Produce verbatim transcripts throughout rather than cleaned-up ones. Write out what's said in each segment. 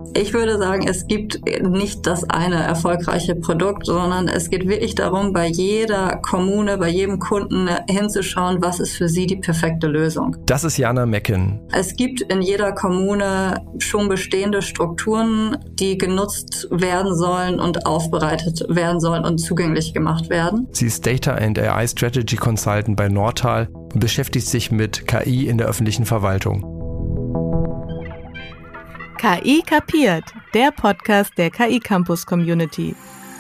Ich würde sagen, es gibt nicht das eine erfolgreiche Produkt, sondern es geht wirklich darum, bei jeder Kommune, bei jedem Kunden hinzuschauen, was ist für sie die perfekte Lösung. Das ist Jana Mecken. Es gibt in jeder Kommune schon bestehende Strukturen, die genutzt werden sollen und aufbereitet werden sollen und zugänglich gemacht werden. Sie ist Data and A I Strategy Consultant bei Nortal und beschäftigt sich mit K I in der öffentlichen Verwaltung. K I kapiert, der Podcast der K I Campus Community.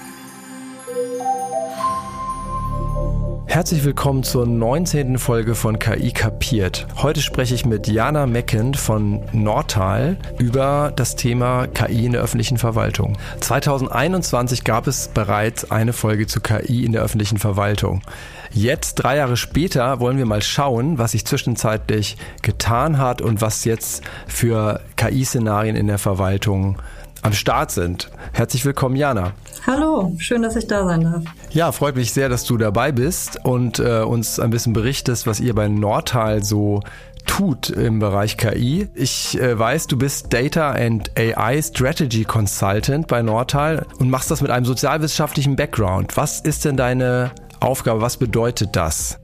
Herzlich willkommen zur neunzehnten Folge von K I kapiert. Heute spreche ich mit Jana Mecken von Nortal über das Thema K I in der öffentlichen Verwaltung. zweitausendeinundzwanzig gab es bereits eine Folge zu K I in der öffentlichen Verwaltung. Jetzt, drei Jahre später, wollen wir mal schauen, was sich zwischenzeitlich getan hat und was jetzt für K I-Szenarien in der Verwaltung am Start sind. Herzlich willkommen, Jana. Hallo, schön, dass ich da sein darf. Ja, freut mich sehr, dass du dabei bist und äh, uns ein bisschen berichtest, was ihr bei Nortal so tut im Bereich K I. Ich äh, weiß, du bist Data and A I Strategy Consultant bei Nortal und machst das mit einem sozialwissenschaftlichen Background. Was ist denn deine Aufgabe? Was bedeutet das?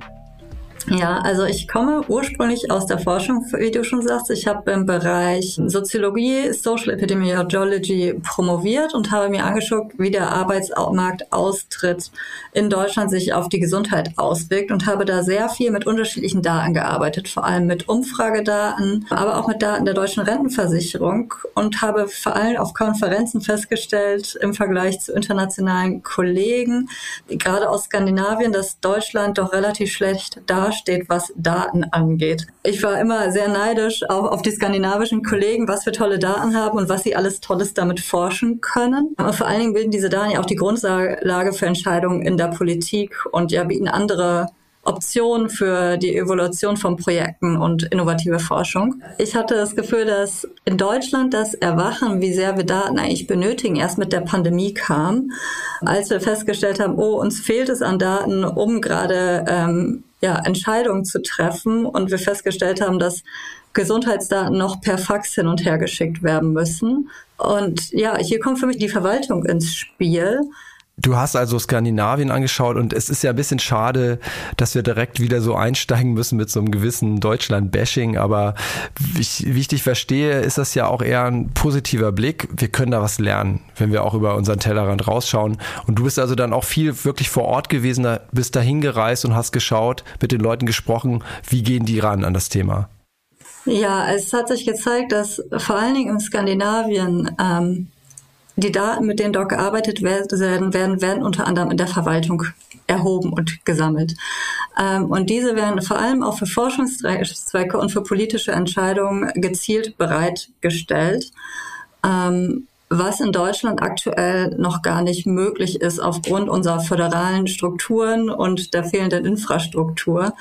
Ja, also ich komme ursprünglich aus der Forschung, wie du schon sagst. Ich habe im Bereich Soziologie, Social Epidemiology promoviert und habe mir angeschaut, wie der Arbeitsmarktaustritt in Deutschland sich auf die Gesundheit auswirkt und habe da sehr viel mit unterschiedlichen Daten gearbeitet, vor allem mit Umfragedaten, aber auch mit Daten der deutschen Rentenversicherung und habe vor allem auf Konferenzen festgestellt, im Vergleich zu internationalen Kollegen, gerade aus Skandinavien, dass Deutschland doch relativ schlecht dasteht, steht, was Daten angeht. Ich war immer sehr neidisch auch auf die skandinavischen Kollegen, was für tolle Daten haben und was sie alles Tolles damit forschen können. Aber vor allen Dingen bilden diese Daten ja auch die Grundlage für Entscheidungen in der Politik und ja bieten andere Optionen für die Evaluation von Projekten und innovative Forschung. Ich hatte das Gefühl, dass in Deutschland das Erwachen, wie sehr wir Daten eigentlich benötigen, erst mit der Pandemie kam, als wir festgestellt haben, oh, uns fehlt es an Daten, um gerade ähm, ja, Entscheidungen zu treffen und wir festgestellt haben, dass Gesundheitsdaten noch per Fax hin und her geschickt werden müssen. Und ja, hier kommt für mich die Verwaltung ins Spiel. Du hast also Skandinavien angeschaut und es ist ja ein bisschen schade, dass wir direkt wieder so einsteigen müssen mit so einem gewissen Deutschland-Bashing, aber wie ich, wie ich dich verstehe, ist das ja auch eher ein positiver Blick. Wir können da was lernen, wenn wir auch über unseren Tellerrand rausschauen. Und du bist also dann auch viel wirklich vor Ort gewesen, bist dahin gereist und hast geschaut, mit den Leuten gesprochen, wie gehen die ran an das Thema? Ja, es hat sich gezeigt, dass vor allen Dingen in Skandinavien ähm, die Daten, mit denen dort gearbeitet werden, werden, werden unter anderem in der Verwaltung erhoben und gesammelt. Ähm, und diese werden vor allem auch für Forschungszwecke und für politische Entscheidungen gezielt bereitgestellt, ähm, was in Deutschland aktuell noch gar nicht möglich ist aufgrund unserer föderalen Strukturen und der fehlenden Infrastruktur,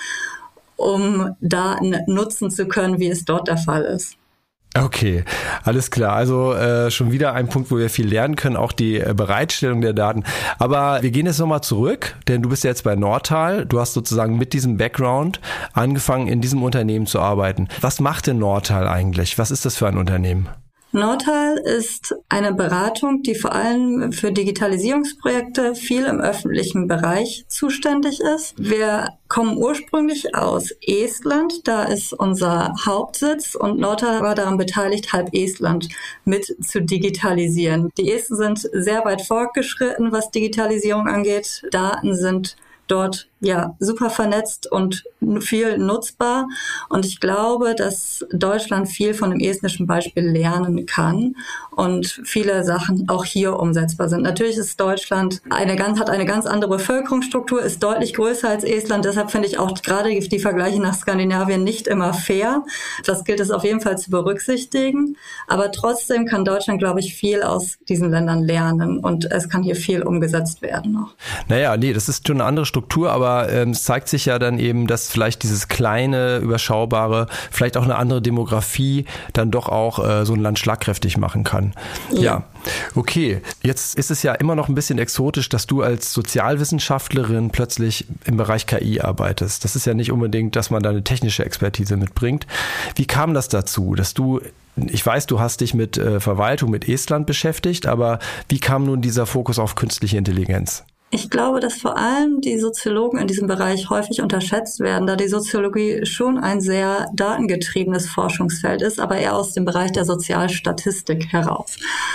um Daten nutzen zu können, wie es dort der Fall ist. Okay, alles klar. Also äh, schon wieder ein Punkt, wo wir viel lernen können, auch die äh, Bereitstellung der Daten. Aber wir gehen jetzt nochmal zurück, denn du bist jetzt bei Nortal. Du hast sozusagen mit diesem Background angefangen, in diesem Unternehmen zu arbeiten. Was macht denn Nortal eigentlich? Was ist das für ein Unternehmen? Nortal ist eine Beratung, die vor allem für Digitalisierungsprojekte viel im öffentlichen Bereich zuständig ist. Wir kommen ursprünglich aus Estland, da ist unser Hauptsitz und Nortal war daran beteiligt, halb Estland mit zu digitalisieren. Die Esten sind sehr weit fortgeschritten, was Digitalisierung angeht. Daten sind dort ja super vernetzt und viel nutzbar. Und ich glaube, dass Deutschland viel von dem estnischen Beispiel lernen kann und viele Sachen auch hier umsetzbar sind. Natürlich ist Deutschland eine ganz, hat eine ganz andere Bevölkerungsstruktur, ist deutlich größer als Estland. Deshalb finde ich auch gerade die Vergleiche nach Skandinavien nicht immer fair. Das gilt es auf jeden Fall zu berücksichtigen. Aber trotzdem kann Deutschland, glaube ich, viel aus diesen Ländern lernen und es kann hier viel umgesetzt werden noch. Naja, nee, das ist schon eine andere Struktur, aber ähm, es zeigt sich ja dann eben, dass vielleicht dieses kleine, überschaubare, vielleicht auch eine andere Demografie dann doch auch äh, so ein Land schlagkräftig machen kann. Ja. ja, okay. Jetzt ist es ja immer noch ein bisschen exotisch, dass du als Sozialwissenschaftlerin plötzlich im Bereich K I arbeitest. Das ist ja nicht unbedingt, dass man da eine technische Expertise mitbringt. Wie kam das dazu, dass du Ich weiß, du hast dich mit äh, Verwaltung, mit Estland beschäftigt, aber wie kam nun dieser Fokus auf künstliche Intelligenz? Ich glaube, dass vor allem die Soziologen in diesem Bereich häufig unterschätzt werden, da die Soziologie schon ein sehr datengetriebenes Forschungsfeld ist, aber eher aus dem Bereich der Sozialstatistik heraus.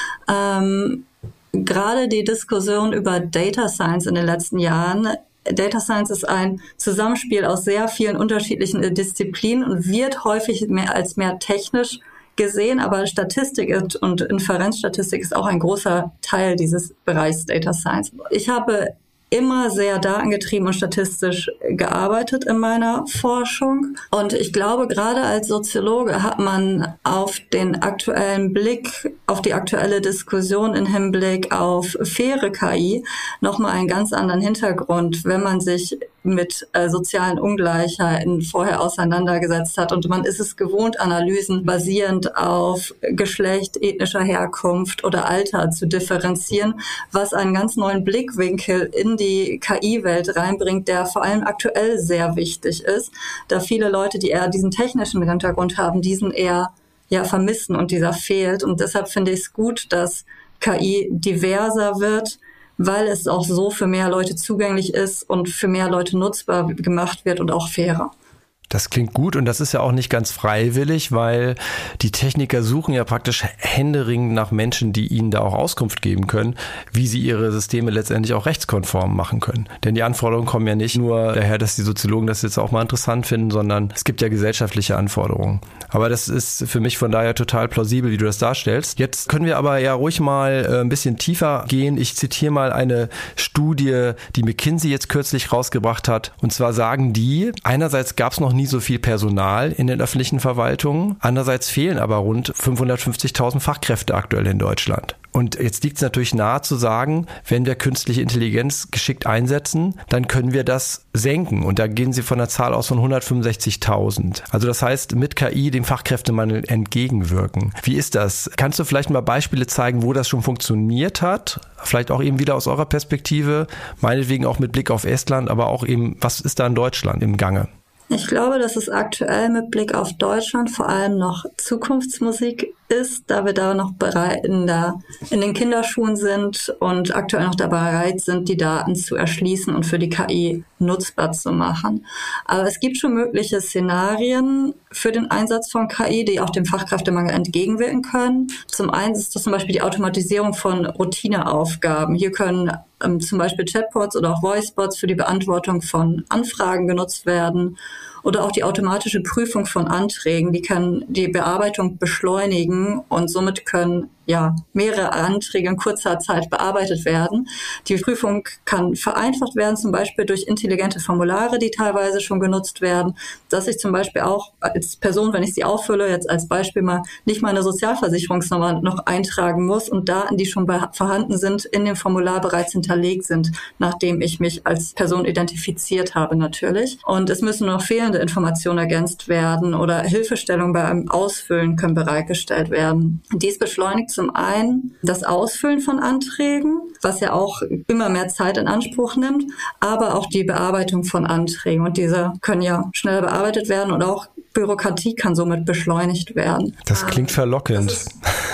Ähm, gerade die Diskussion über Data Science in den letzten Jahren. Data Science ist ein Zusammenspiel aus sehr vielen unterschiedlichen Disziplinen und wird häufig mehr als mehr technisch gesehen, aber Statistik und Inferenzstatistik ist auch ein großer Teil dieses Bereichs Data Science. Ich habe immer sehr datengetrieben und statistisch gearbeitet in meiner Forschung. Und ich glaube, gerade als Soziologe hat man auf den aktuellen Blick, auf die aktuelle Diskussion im Hinblick auf faire K I nochmal einen ganz anderen Hintergrund, wenn man sich mit äh, sozialen Ungleichheiten vorher auseinandergesetzt hat. Und man ist es gewohnt, Analysen basierend auf Geschlecht, ethnischer Herkunft oder Alter zu differenzieren, was einen ganz neuen Blickwinkel in die K I-Welt reinbringt, der vor allem aktuell sehr wichtig ist, da viele Leute, die eher diesen technischen Hintergrund haben, diesen eher ja vermissen und dieser fehlt. Und deshalb finde ich es gut, dass K I diverser wird, weil es auch so für mehr Leute zugänglich ist und für mehr Leute nutzbar gemacht wird und auch fairer. Das klingt gut und das ist ja auch nicht ganz freiwillig, weil die Techniker suchen ja praktisch händeringend nach Menschen, die ihnen da auch Auskunft geben können, wie sie ihre Systeme letztendlich auch rechtskonform machen können. Denn die Anforderungen kommen ja nicht nur daher, dass die Soziologen das jetzt auch mal interessant finden, sondern es gibt ja gesellschaftliche Anforderungen. Aber das ist für mich von daher total plausibel, wie du das darstellst. Jetzt können wir aber ja ruhig mal ein bisschen tiefer gehen. Ich zitiere mal eine Studie, die McKinsey jetzt kürzlich rausgebracht hat. Und zwar sagen die, einerseits gab es noch nie so viel Personal in den öffentlichen Verwaltungen. Andererseits fehlen aber rund fünfhundertfünfzigtausend Fachkräfte aktuell in Deutschland. Und jetzt liegt es natürlich nahe zu sagen, wenn wir künstliche Intelligenz geschickt einsetzen, dann können wir das senken. Und da gehen sie von einer Zahl aus von hundertfünfundsechzigtausend. Also das heißt, mit K I dem Fachkräftemangel entgegenwirken. Wie ist das? Kannst du vielleicht mal Beispiele zeigen, wo das schon funktioniert hat? Vielleicht auch eben wieder aus eurer Perspektive, meinetwegen auch mit Blick auf Estland, aber auch eben, was ist da in Deutschland im Gange? Ich glaube, dass es aktuell mit Blick auf Deutschland vor allem noch Zukunftsmusik ist, da wir da noch bereit in, der, in den Kinderschuhen sind und aktuell noch dabei bereit sind, die Daten zu erschließen und für die K I nutzbar zu machen. Aber es gibt schon mögliche Szenarien für den Einsatz von K I, die auch dem Fachkräftemangel entgegenwirken können. Zum einen ist das zum Beispiel die Automatisierung von Routineaufgaben. Hier können ähm, zum Beispiel Chatbots oder auch Voicebots für die Beantwortung von Anfragen genutzt werden. Oder auch die automatische Prüfung von Anträgen, die kann die Bearbeitung beschleunigen und somit können ja mehrere Anträge in kurzer Zeit bearbeitet werden. Die Prüfung kann vereinfacht werden, zum Beispiel durch intelligente Formulare, die teilweise schon genutzt werden, dass ich zum Beispiel auch als Person, wenn ich sie auffülle, jetzt als Beispiel mal nicht meine Sozialversicherungsnummer noch eintragen muss und Daten, die schon vorhanden sind, in dem Formular bereits hinterlegt sind, nachdem ich mich als Person identifiziert habe natürlich. Und es müssen noch fehlende Informationen ergänzt werden oder Hilfestellungen beim Ausfüllen können bereitgestellt werden. Dies beschleunigt zum einen das Ausfüllen von Anträgen, was ja auch immer mehr Zeit in Anspruch nimmt, aber auch die Bearbeitung von Anträgen. Und diese können ja schneller bearbeitet werden und auch Bürokratie kann somit beschleunigt werden. Das klingt verlockend. Das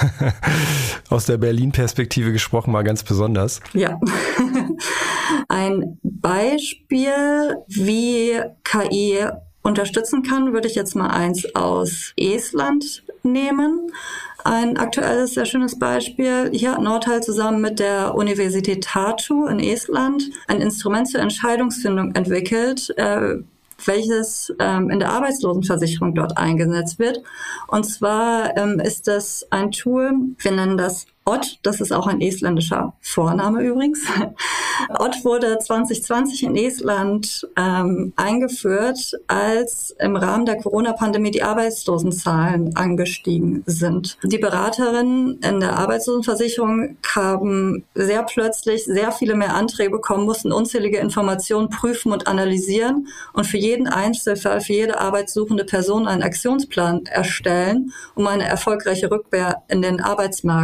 aus der Berlin-Perspektive gesprochen mal ganz besonders. Ja. Ein Beispiel, wie K I unterstützen kann, würde ich jetzt mal eins aus Estland nehmen. Ein aktuelles, sehr schönes Beispiel. Hier hat Northal zusammen mit der Universität Tartu in Estland ein Instrument zur Entscheidungsfindung entwickelt, äh, welches ähm, in der Arbeitslosenversicherung dort eingesetzt wird. Und zwar ähm, ist das ein Tool, wir nennen das Ott, das ist auch ein estländischer Vorname übrigens. Ott wurde zwanzig zwanzig in Estland ähm, eingeführt, als im Rahmen der Corona-Pandemie die Arbeitslosenzahlen angestiegen sind. Die Beraterinnen in der Arbeitslosenversicherung haben sehr plötzlich sehr viele mehr Anträge bekommen, mussten unzählige Informationen prüfen und analysieren und für jeden Einzelfall, für jede arbeitssuchende Person einen Aktionsplan erstellen, um eine erfolgreiche Rückkehr in den Arbeitsmarkt zu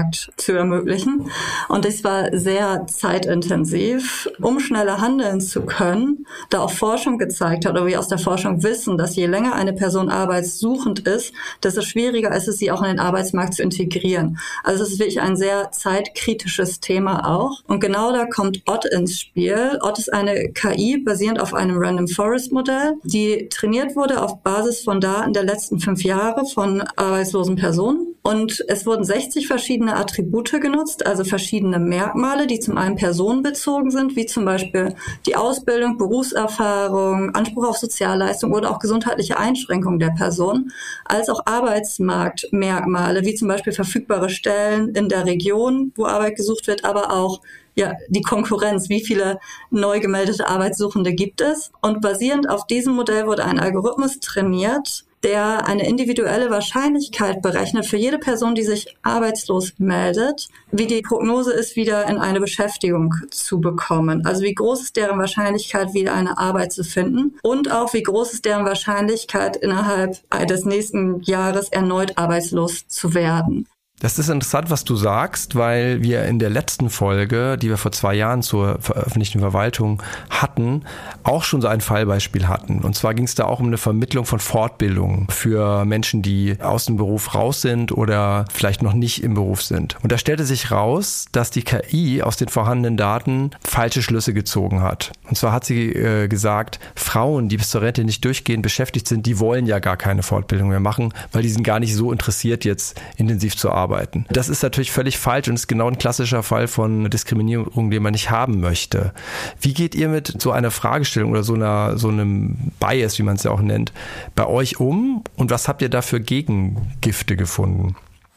zu ermöglichen. Und das war sehr zeitintensiv, um schneller handeln zu können, da auch Forschung gezeigt hat, oder wir aus der Forschung wissen, dass je länger eine Person arbeitssuchend ist, desto schwieriger ist es, sie auch in den Arbeitsmarkt zu integrieren. Also es ist wirklich ein sehr zeitkritisches Thema auch. Und genau da kommt Ott ins Spiel. Ott ist eine K I basierend auf einem Random Forest Modell, die trainiert wurde auf Basis von Daten der letzten fünf Jahre von arbeitslosen Personen. Und es wurden sechzig verschiedene Attribute genutzt, also verschiedene Merkmale, die zum einen personenbezogen sind, wie zum Beispiel die Ausbildung, Berufserfahrung, Anspruch auf Sozialleistung oder auch gesundheitliche Einschränkungen der Person, als auch Arbeitsmarktmerkmale, wie zum Beispiel verfügbare Stellen in der Region, wo Arbeit gesucht wird, aber auch ja, die Konkurrenz, wie viele neu gemeldete Arbeitssuchende gibt es. Und basierend auf diesem Modell wurde ein Algorithmus trainiert, der eine individuelle Wahrscheinlichkeit berechnet für jede Person, die sich arbeitslos meldet, wie die Prognose ist, wieder in eine Beschäftigung zu bekommen. Also wie groß ist deren Wahrscheinlichkeit, wieder eine Arbeit zu finden und auch wie groß ist deren Wahrscheinlichkeit, innerhalb des nächsten Jahres erneut arbeitslos zu werden. Das ist interessant, was du sagst, weil wir in der letzten Folge, die wir vor zwei Jahren zur veröffentlichten Verwaltung hatten, auch schon so ein Fallbeispiel hatten. Und zwar ging es da auch um eine Vermittlung von Fortbildungen für Menschen, die aus dem Beruf raus sind oder vielleicht noch nicht im Beruf sind. Und da stellte sich raus, dass die K I aus den vorhandenen Daten falsche Schlüsse gezogen hat. Und zwar hat sie äh, gesagt, Frauen, die bis zur Rente nicht durchgehend beschäftigt sind, die wollen ja gar keine Fortbildung mehr machen, weil die sind gar nicht so interessiert, jetzt intensiv zu arbeiten. Das ist natürlich völlig falsch und ist genau ein klassischer Fall von Diskriminierung, den man nicht haben möchte. Wie geht ihr mit so einer Fragestellung oder so einer so einem Bias, wie man es ja auch nennt, bei euch um und was habt ihr da für Gegengifte gefunden?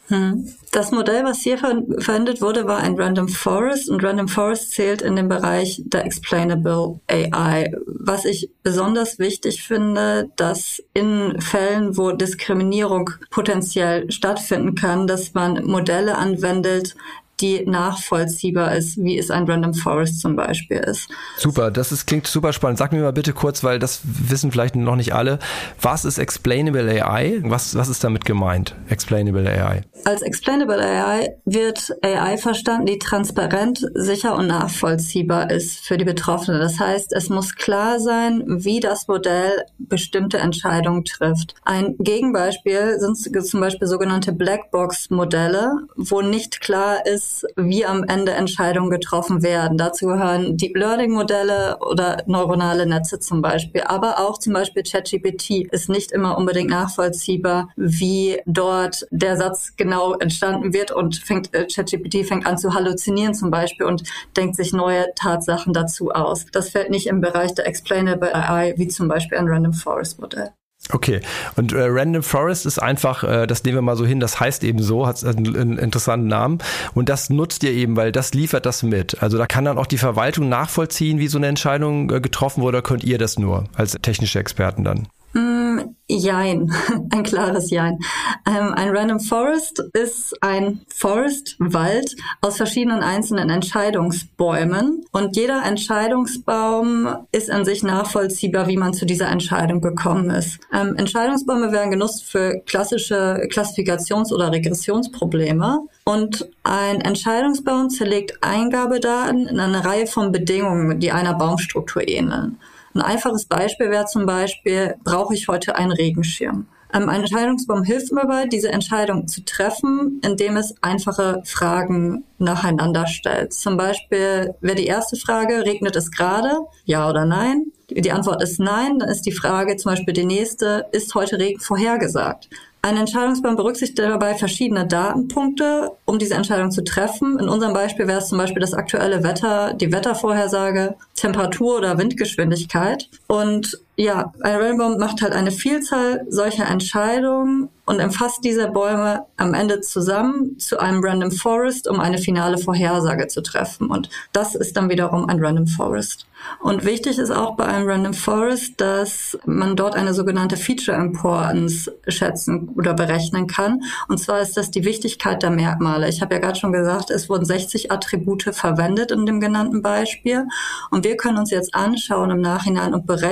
Das Modell, was hier verwendet wurde, war ein Random Forest und Random Forest zählt in den Bereich der Explainable A I. Was ich besonders wichtig finde, dass in Fällen, wo Diskriminierung potenziell stattfinden kann, dass man Modelle anwendet, die nachvollziehbar ist, wie es ein Random Forest zum Beispiel ist. Super, das ist, klingt super spannend. Sag mir mal bitte kurz, weil das wissen vielleicht noch nicht alle, was ist Explainable A I? Was, was ist damit gemeint, Explainable A I? Als Explainable A I wird A I verstanden, die transparent, sicher und nachvollziehbar ist für die Betroffene. Das heißt, es muss klar sein, wie das Modell bestimmte Entscheidungen trifft. Ein Gegenbeispiel sind zum Beispiel sogenannte Blackbox-Modelle, wo nicht klar ist, wie am Ende Entscheidungen getroffen werden. Dazu gehören Deep Learning-Modelle oder neuronale Netze zum Beispiel. Aber auch zum Beispiel ChatGPT ist nicht immer unbedingt nachvollziehbar, wie dort der Satz genau entstanden wird und fängt, äh, ChatGPT fängt an zu halluzinieren zum Beispiel und denkt sich neue Tatsachen dazu aus. Das fällt nicht im Bereich der Explainable A I, wie zum Beispiel ein Random Forest Modell. Okay, und äh, Random Forest ist einfach, äh, das nehmen wir mal so hin, das heißt eben so, hat einen, einen interessanten Namen und das nutzt ihr eben, weil das liefert das mit. Also da kann dann auch die Verwaltung nachvollziehen, wie so eine Entscheidung äh, getroffen wurde, oder könnt ihr das nur als technische Experten dann? Mm, jein, ein klares Jein. Ähm, ein Random Forest ist ein Forest, Wald, aus verschiedenen einzelnen Entscheidungsbäumen und jeder Entscheidungsbaum ist an sich nachvollziehbar, wie man zu dieser Entscheidung gekommen ist. Ähm, Entscheidungsbäume werden genutzt für klassische Klassifikations- oder Regressionsprobleme und ein Entscheidungsbaum zerlegt Eingabedaten in eine Reihe von Bedingungen, die einer Baumstruktur ähneln. Ein einfaches Beispiel wäre zum Beispiel, brauche ich heute einen Regenschirm? Ähm, ein Entscheidungsbaum hilft mir dabei, diese Entscheidung zu treffen, indem es einfache Fragen nacheinander stellt. Zum Beispiel wäre die erste Frage, regnet es gerade? Ja oder nein? Die Antwort ist nein. Dann ist die Frage zum Beispiel die nächste, ist heute Regen vorhergesagt? Ein Entscheidungsbaum berücksichtigt dabei verschiedene Datenpunkte, um diese Entscheidung zu treffen. In unserem Beispiel wäre es zum Beispiel das aktuelle Wetter, die Wettervorhersage, Temperatur oder Windgeschwindigkeit. Und ja, ein Random macht halt eine Vielzahl solcher Entscheidungen und erfasst diese Bäume am Ende zusammen zu einem Random Forest, um eine finale Vorhersage zu treffen. Und das ist dann wiederum ein Random Forest. Und wichtig ist auch bei einem Random Forest, dass man dort eine sogenannte Feature Importance schätzen oder berechnen kann. Und zwar ist das die Wichtigkeit der Merkmale. Ich habe ja gerade schon gesagt, es wurden sechzig Attribute verwendet in dem genannten Beispiel. Und wir können uns jetzt anschauen im Nachhinein und berechnen,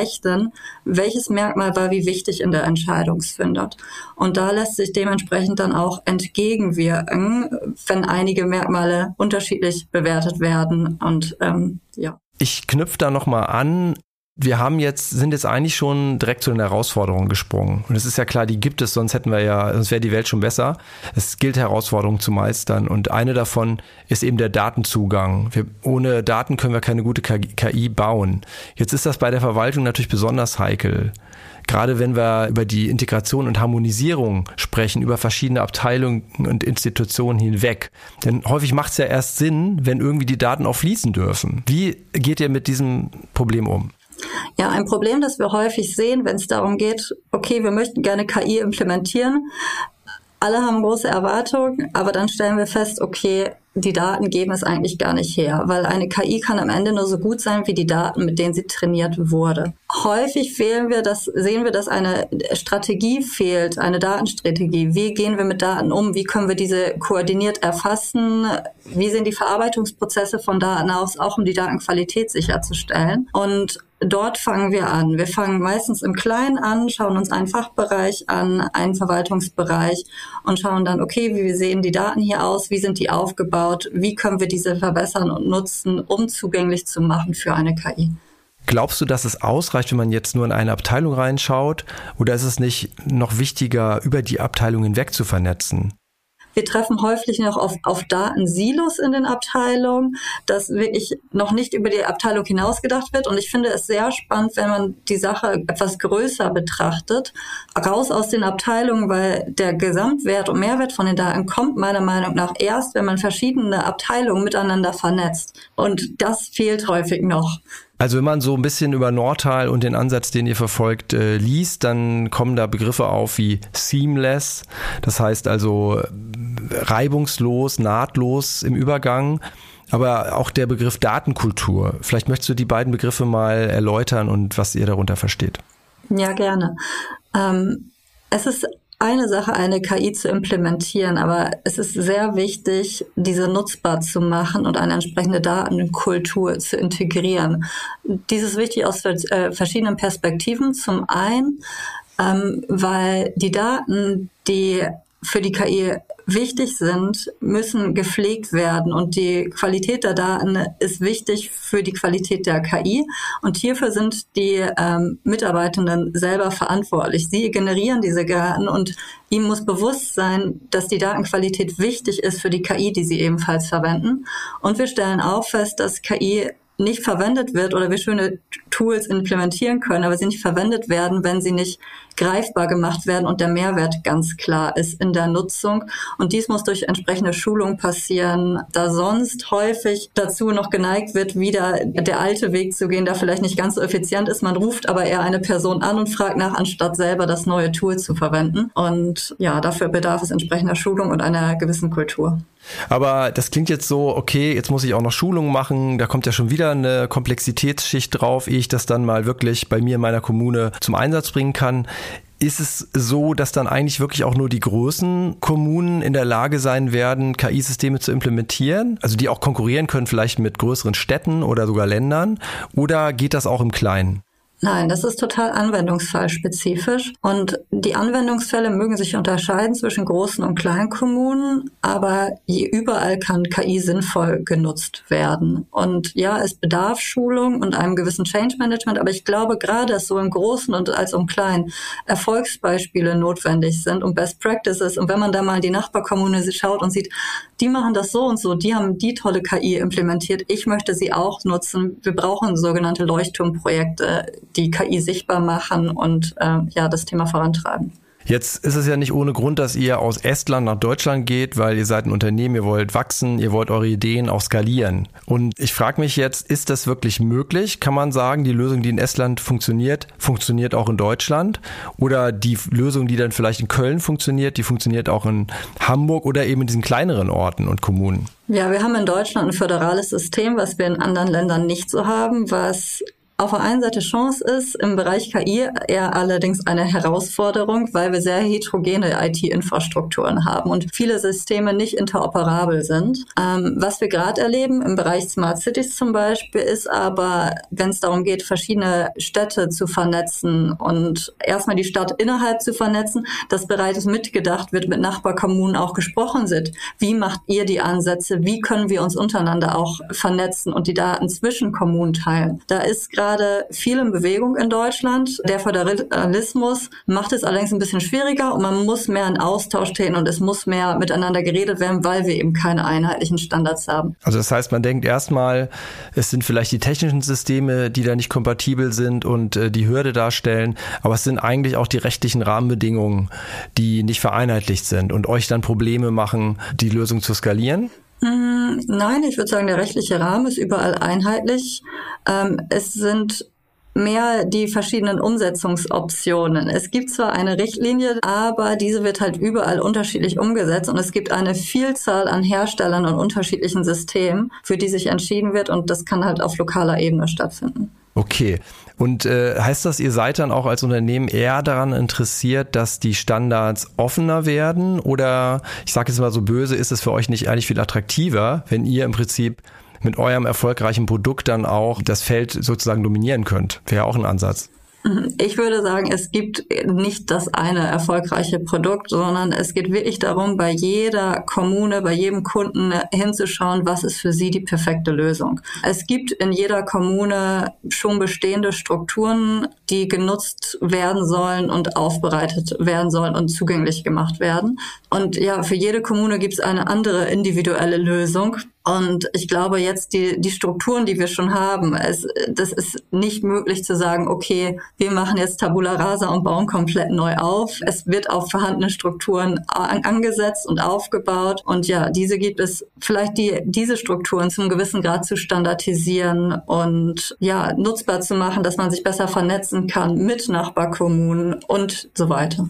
sehen, welches Merkmal war wie wichtig in der Entscheidungsfindung. Und da lässt sich dementsprechend dann auch entgegenwirken, wenn einige Merkmale unterschiedlich bewertet werden. Und ähm, ja. Ich knüpfe da nochmal an. Wir haben jetzt, sind jetzt eigentlich schon direkt zu den Herausforderungen gesprungen. Und es ist ja klar, die gibt es, sonst hätten wir ja, sonst wäre die Welt schon besser. Es gilt, Herausforderungen zu meistern. Und eine davon ist eben der Datenzugang. Wir, ohne Daten können wir keine gute K I bauen. Jetzt ist das bei der Verwaltung natürlich besonders heikel. Gerade wenn wir über die Integration und Harmonisierung sprechen, über verschiedene Abteilungen und Institutionen hinweg. Denn häufig macht es ja erst Sinn, wenn irgendwie die Daten auch fließen dürfen. Wie geht ihr mit diesem Problem um? Ja, ein Problem, das wir häufig sehen, wenn es darum geht, okay, wir möchten gerne K I implementieren. Alle haben große Erwartungen, aber dann stellen wir fest, okay, die Daten geben es eigentlich gar nicht her, weil eine K I kann am Ende nur so gut sein wie die Daten, mit denen sie trainiert wurde. Häufig fehlen wir das, sehen wir, dass eine Strategie fehlt, eine Datenstrategie. Wie gehen wir mit Daten um? Wie können wir diese koordiniert erfassen? Wie sehen die Verarbeitungsprozesse von Daten aus, auch um die Datenqualität sicherzustellen? Und dort fangen wir an. Wir fangen meistens im Kleinen an, schauen uns einen Fachbereich an, einen Verwaltungsbereich und schauen dann, okay, wie sehen die Daten hier aus? Wie sind die aufgebaut? Wie können wir diese verbessern und nutzen, um zugänglich zu machen für eine K I? Glaubst du, dass es ausreicht, wenn man jetzt nur in eine Abteilung reinschaut? Oder ist es nicht noch wichtiger, über die Abteilung hinweg zu vernetzen? Wir treffen häufig noch auf, auf Datensilos in den Abteilungen, dass wirklich noch nicht über die Abteilung hinaus gedacht wird. Und ich finde es sehr spannend, wenn man die Sache etwas größer betrachtet, raus aus den Abteilungen, weil der Gesamtwert und Mehrwert von den Daten kommt meiner Meinung nach erst, wenn man verschiedene Abteilungen miteinander vernetzt. Und das fehlt häufig noch. Also wenn man so ein bisschen über Northal und den Ansatz, den ihr verfolgt, äh, liest, dann kommen da Begriffe auf wie seamless, das heißt also reibungslos, nahtlos im Übergang, aber auch der Begriff Datenkultur. Vielleicht möchtest du die beiden Begriffe mal erläutern und was ihr darunter versteht. Ja, gerne. Ähm, es ist eine Sache, eine K I zu implementieren, aber es ist sehr wichtig, diese nutzbar zu machen und eine entsprechende Datenkultur zu integrieren. Dies ist wichtig aus äh, verschiedenen Perspektiven. Zum einen, ähm, weil die Daten, die für die K I wichtig sind, müssen gepflegt werden und die Qualität der Daten ist wichtig für die Qualität der K I und hierfür sind die ähm, Mitarbeitenden selber verantwortlich. Sie generieren diese Daten und ihnen muss bewusst sein, dass die Datenqualität wichtig ist für die K I, die sie ebenfalls verwenden. Und wir stellen auch fest, dass K I nicht verwendet wird oder wir schöne Tools implementieren können, aber sie nicht verwendet werden, wenn sie nicht greifbar gemacht werden und der Mehrwert ganz klar ist in der Nutzung. Und dies muss durch entsprechende Schulung passieren, da sonst häufig dazu noch geneigt wird, wieder der alte Weg zu gehen, der vielleicht nicht ganz so effizient ist. Man ruft aber eher eine Person an und fragt nach, anstatt selber das neue Tool zu verwenden. Und ja, dafür bedarf es entsprechender Schulung und einer gewissen Kultur. Aber das klingt jetzt so, okay, jetzt muss ich auch noch Schulungen machen, da kommt ja schon wieder eine Komplexitätsschicht drauf, ehe ich das dann mal wirklich bei mir in meiner Kommune zum Einsatz bringen kann. Ist es so, dass dann eigentlich wirklich auch nur die großen Kommunen in der Lage sein werden, K I-Systeme zu implementieren? Also die auch konkurrieren können vielleicht mit größeren Städten oder sogar Ländern? Oder geht das auch im Kleinen? Nein, das ist total anwendungsfallspezifisch und die Anwendungsfälle mögen sich unterscheiden zwischen großen und kleinen Kommunen, aber überall kann K I sinnvoll genutzt werden. Und ja, es bedarf Schulung und einem gewissen Change Management, aber ich glaube gerade, dass so im Großen und als im Kleinen Erfolgsbeispiele notwendig sind und Best Practices. Und wenn man da mal in die Nachbarkommune schaut und sieht, die machen das so und so, die haben die tolle K I implementiert, ich möchte sie auch nutzen. Wir brauchen sogenannte Leuchtturmprojekte, die K I sichtbar machen und äh, ja das Thema vorantreiben. Jetzt ist es ja nicht ohne Grund, dass ihr aus Estland nach Deutschland geht, weil ihr seid ein Unternehmen, ihr wollt wachsen, ihr wollt eure Ideen auch skalieren. Und ich frage mich jetzt, ist das wirklich möglich? Kann man sagen, die Lösung, die in Estland funktioniert, funktioniert auch in Deutschland? Oder die Lösung, die dann vielleicht in Köln funktioniert, die funktioniert auch in Hamburg oder eben in diesen kleineren Orten und Kommunen? Ja, wir haben in Deutschland ein föderales System, was wir in anderen Ländern nicht so haben, was auf der einen Seite Chance ist, im Bereich K I eher allerdings eine Herausforderung, weil wir sehr heterogene I T-Infrastrukturen haben und viele Systeme nicht interoperabel sind. Ähm, was wir gerade erleben im Bereich Smart Cities zum Beispiel ist aber, wenn es darum geht, verschiedene Städte zu vernetzen und erstmal die Stadt innerhalb zu vernetzen, dass bereits mitgedacht wird, mit Nachbarkommunen auch gesprochen wird. Wie macht ihr die Ansätze? Wie können wir uns untereinander auch vernetzen und die Daten zwischen Kommunen teilen? Da ist gerade viel in Bewegung in Deutschland. Der Föderalismus macht es allerdings ein bisschen schwieriger und man muss mehr in Austausch treten und es muss mehr miteinander geredet werden, weil wir eben keine einheitlichen Standards haben. Also das heißt, man denkt erstmal, es sind vielleicht die technischen Systeme, die da nicht kompatibel sind und äh, die Hürde darstellen, aber es sind eigentlich auch die rechtlichen Rahmenbedingungen, die nicht vereinheitlicht sind und euch dann Probleme machen, die Lösung zu skalieren? Nein, ich würde sagen, der rechtliche Rahmen ist überall einheitlich. Ähm, es sind mehr die verschiedenen Umsetzungsoptionen. Es gibt zwar eine Richtlinie, aber diese wird halt überall unterschiedlich umgesetzt und es gibt eine Vielzahl an Herstellern und unterschiedlichen Systemen, für die sich entschieden wird und das kann halt auf lokaler Ebene stattfinden. Okay. Und äh, heißt das, ihr seid dann auch als Unternehmen eher daran interessiert, dass die Standards offener werden? Oder, ich sage jetzt mal so böse, ist es für euch nicht eigentlich viel attraktiver, wenn ihr im Prinzip mit eurem erfolgreichen Produkt dann auch das Feld sozusagen dominieren könnt? Wäre auch ein Ansatz. Ich würde sagen, es gibt nicht das eine erfolgreiche Produkt, sondern es geht wirklich darum, bei jeder Kommune, bei jedem Kunden hinzuschauen, was ist für sie die perfekte Lösung. Es gibt in jeder Kommune schon bestehende Strukturen, die genutzt werden sollen und aufbereitet werden sollen und zugänglich gemacht werden. Und ja, für jede Kommune gibt es eine andere individuelle Lösung. Und ich glaube jetzt, die, die Strukturen, die wir schon haben, es, das ist nicht möglich zu sagen, okay, wir machen jetzt Tabula Rasa und bauen komplett neu auf. Es wird auf vorhandene Strukturen an, angesetzt und aufgebaut. Und ja, diese gibt es, vielleicht die, diese Strukturen zum gewissen Grad zu standardisieren und ja, nutzbar zu machen, dass man sich besser vernetzen kann mit Nachbarkommunen und so weiter.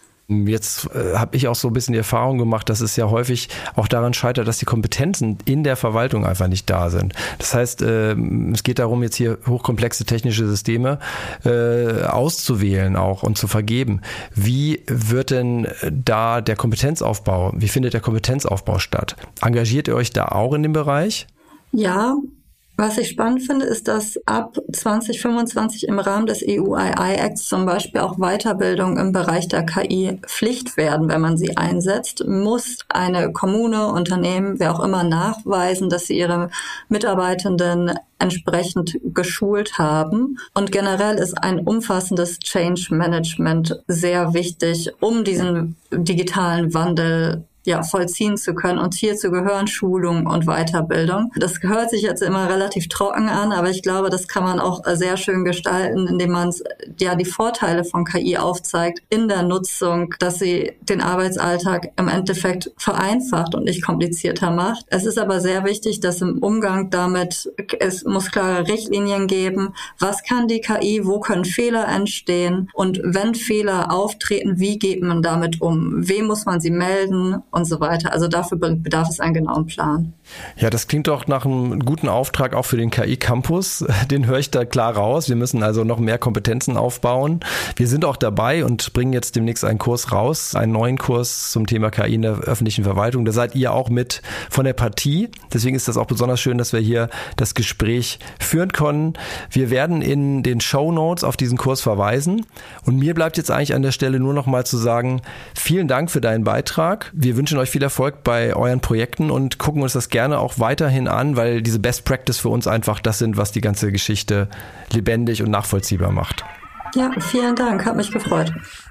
Jetzt äh, habe ich auch so ein bisschen die Erfahrung gemacht, dass es ja häufig auch daran scheitert, dass die Kompetenzen in der Verwaltung einfach nicht da sind. Das heißt, äh, es geht darum, jetzt hier hochkomplexe technische Systeme äh, auszuwählen auch und zu vergeben. Wie wird denn da der Kompetenzaufbau, wie findet der Kompetenzaufbau statt? Engagiert ihr euch da auch in dem Bereich? Ja. Was ich spannend finde, ist, dass ab zwanzig fünfundzwanzig im Rahmen des E U A I Acts zum Beispiel auch Weiterbildung im Bereich der K I Pflicht werden, wenn man sie einsetzt. Muss eine Kommune, Unternehmen, wer auch immer nachweisen, dass sie ihre Mitarbeitenden entsprechend geschult haben. Und generell ist ein umfassendes Change Management sehr wichtig, um diesen digitalen Wandel ja, vollziehen zu können. Und hierzu gehören Schulung und Weiterbildung. Das hört sich jetzt immer relativ trocken an, aber ich glaube, das kann man auch sehr schön gestalten, indem man ja die Vorteile von K I aufzeigt in der Nutzung, dass sie den Arbeitsalltag im Endeffekt vereinfacht und nicht komplizierter macht. Es ist aber sehr wichtig, dass im Umgang damit, es muss klare Richtlinien geben, was kann die K I, wo können Fehler entstehen und wenn Fehler auftreten, wie geht man damit um? Wem muss man sie melden? Und so weiter. Also dafür bedarf es einen genauen Plan. Ja, das klingt doch nach einem guten Auftrag auch für den K I-Campus. Den höre ich da klar raus. Wir müssen also noch mehr Kompetenzen aufbauen. Wir sind auch dabei und bringen jetzt demnächst einen Kurs raus, einen neuen Kurs zum Thema K I in der öffentlichen Verwaltung. Da seid ihr auch mit von der Partie. Deswegen ist das auch besonders schön, dass wir hier das Gespräch führen können. Wir werden in den Shownotes auf diesen Kurs verweisen. Und mir bleibt jetzt eigentlich an der Stelle nur noch mal zu sagen, vielen Dank für deinen Beitrag. Wir wünschen euch viel Erfolg bei euren Projekten und gucken uns das gerne auch weiterhin an, weil diese Best Practice für uns einfach das sind, was die ganze Geschichte lebendig und nachvollziehbar macht. Ja, vielen Dank, hat mich gefreut.